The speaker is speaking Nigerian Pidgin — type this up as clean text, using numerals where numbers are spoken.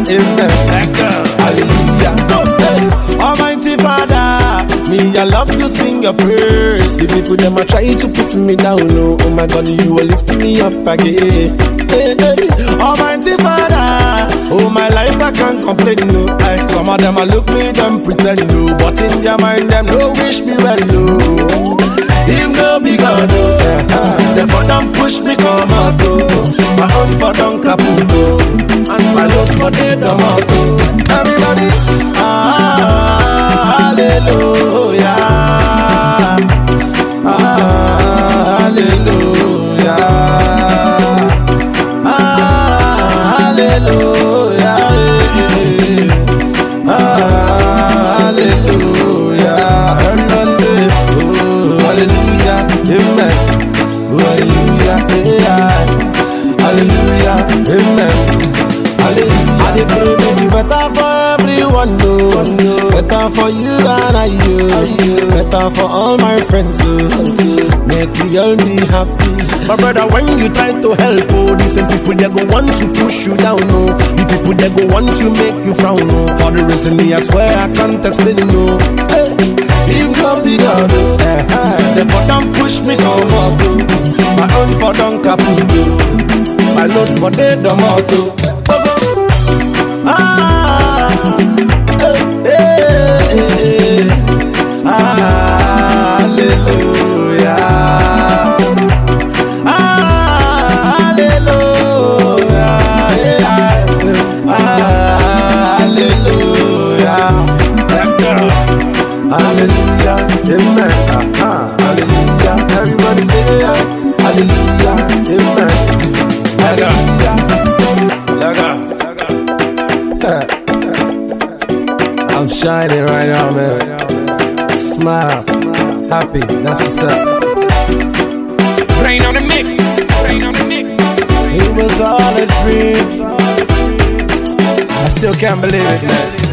amen. Hallelujah. Almighty Father, me I love to sing your praise. The people them a try to put me down, oh my God, you will lift me up again. Almighty Father, oh my life I can't complain, no. Some of them a look me, them pretend, no. But in their mind, them no wish me well, no. Him no be God, oh. Them for them push me come out, oh. My own for them kaput, oh. And my love for the tomato. Everybody, hallelujah, hallelujah, hallelujah, hallelujah. Everybody say, oh, hallelujah, amen. Hallelujah, hallelujah, amen. Hallelujah. I dey pray make it better for everyone, no. Better for you and you. Better for all my friends, make we all be happy. My brother, when you try to help, oh, these same people they go want to push you down, no. The people they go want to make you frown, no. For the reason me, I swear I can't explain, no. If God be God, they for them push me come up, my own for them kaput, my Lord for the tomato. Hallelujah, hallelujah, hallelujah, hallelujah, amen. Hallelujah, everybody say hallelujah, amen. Hallelujah. I'm shining right now, man. Smile, happy, that's what's up. Rain on the mix, rain on the mix. It was all a dream. I still can't believe it, man.